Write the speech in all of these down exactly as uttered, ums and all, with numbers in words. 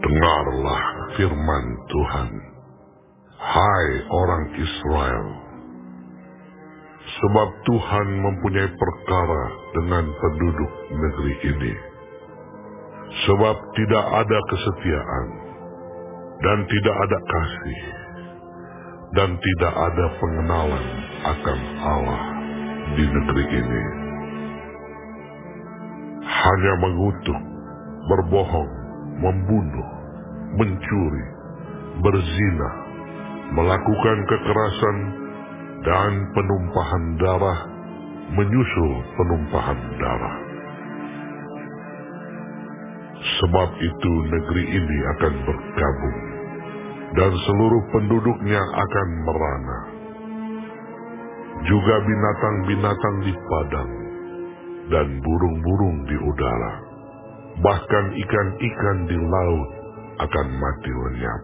Dengarlah firman Tuhan, hai orang Israel, sebab Tuhan mempunyai perkara dengan penduduk negeri ini. Sebab tidak ada kesetiaan, dan tidak ada kasih, dan tidak ada pengenalan akan Allah di negeri ini. Hanya mengutuk, berbohong, membunuh, mencuri, berzina, melakukan kekerasan, dan penumpahan darah, menyusul penumpahan darah. Sebab itu negeri ini akan berkabung, dan seluruh penduduknya akan merana. Juga binatang-binatang di padang, dan burung-burung di udara, bahkan ikan-ikan di laut akan mati lenyap.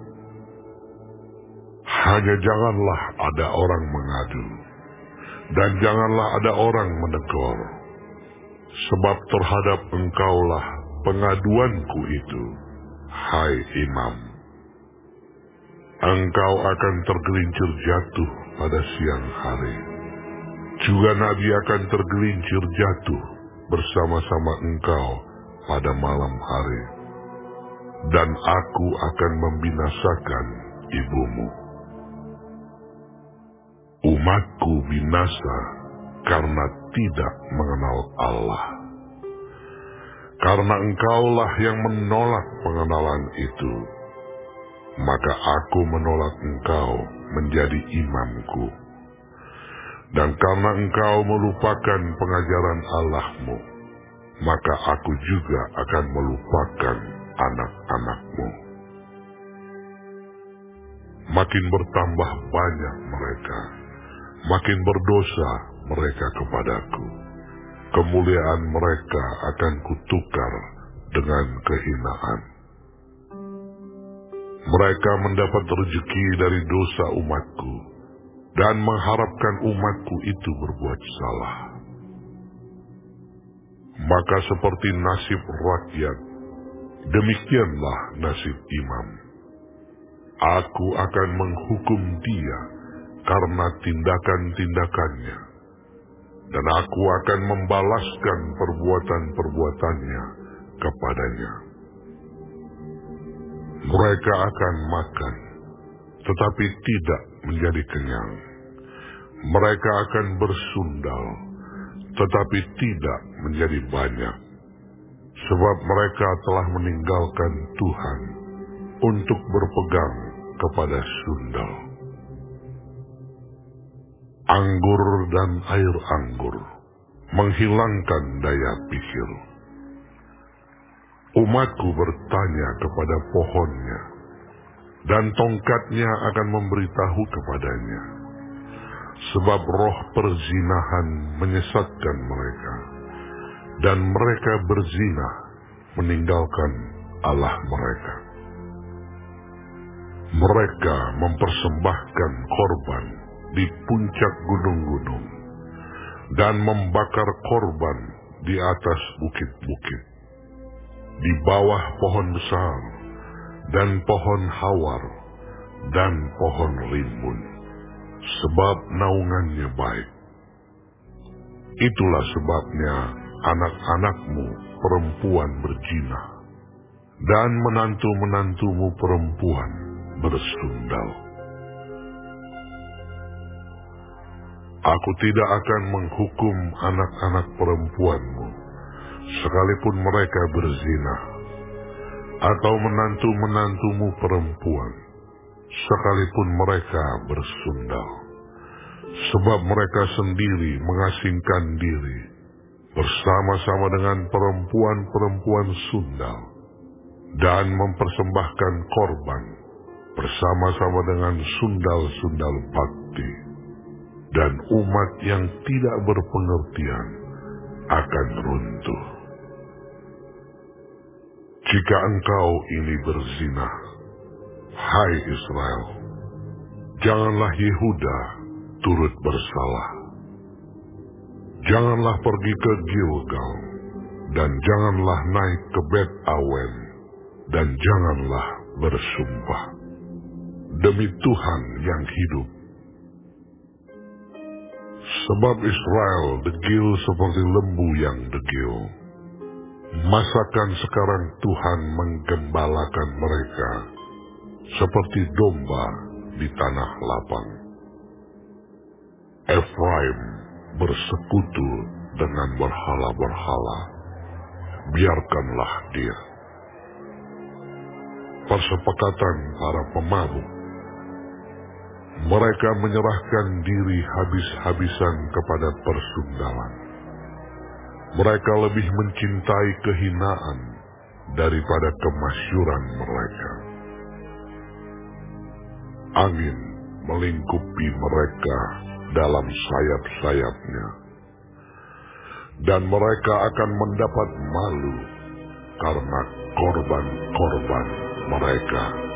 Hanya janganlah ada orang mengadu, dan janganlah ada orang menegur, sebab terhadap engkaulah pengaduanku itu, hai imam. Engkau akan tergelincir jatuh pada siang hari. Juga nabi akan tergelincir jatuh bersama-sama engkau pada malam hari. Dan aku akan membinasakan ibumu. Umatku binasa karena tidak mengenal Allah. Karena engkaulah yang menolak pengenalan itu, maka aku menolak engkau menjadi imamku. Dan karena engkau melupakan pengajaran Allahmu, maka aku juga akan melupakan anak-anakmu. Makin bertambah banyak mereka, makin berdosa mereka kepadaku. Kemuliaan mereka akan kutukar dengan kehinaan. Mereka mendapat rezeki dari dosa umatku, dan mengharapkan umatku itu berbuat salah. Maka seperti nasib rakyat, demikianlah nasib imam. Aku akan menghukum dia karena tindakan-tindakannya, dan aku akan membalaskan perbuatan-perbuatannya kepadanya. Mereka akan makan, tetapi tidak menjadi kenyang. Mereka akan bersundal, tetapi tidak menjadi banyak, sebab mereka telah meninggalkan Tuhan untuk berpegang kepada sundal. Anggur dan air anggur menghilangkan daya pikir. Umatku bertanya kepada pohonnya, dan tongkatnya akan memberitahu kepadanya. Sebab roh perzinahan menyesatkan mereka, dan mereka berzina meninggalkan Allah mereka. Mereka mempersembahkan korban di puncak gunung-gunung, dan membakar korban di atas bukit-bukit, di bawah pohon besar, dan pohon hawar, dan pohon rimbun, sebab naungannya baik. Itulah sebabnya anak-anakmu perempuan berzina, dan menantu-menantumu perempuan bersundal. Aku tidak akan menghukum anak-anak perempuanmu, sekalipun mereka berzina, atau menantu-menantumu perempuan, sekalipun mereka bersundal. Sebab mereka sendiri mengasingkan diri bersama-sama dengan perempuan-perempuan sundal, dan mempersembahkan korban bersama-sama dengan sundal-sundal bakti. Dan umat yang tidak berpengertian akan runtuh. Jika engkau ini berzina, hai Israel, janganlah Yehuda turut bersalah. Janganlah pergi ke Gilgal, dan janganlah naik ke Bet Awen, dan janganlah bersumpah demi Tuhan yang hidup. Sebab Israel degil seperti lembu yang degil. Masakan sekarang Tuhan menggembalakan mereka seperti domba di tanah lapang. Efraim bersekutu dengan berhala-berhala. Biarkanlah dia. Persepakatan para pemabuk. Mereka menyerahkan diri habis-habisan kepada persunggalan. Mereka lebih mencintai kehinaan daripada kemasyuran mereka. Angin melingkupi mereka dalam sayap-sayapnya, dan mereka akan mendapat malu karena korban-korban mereka.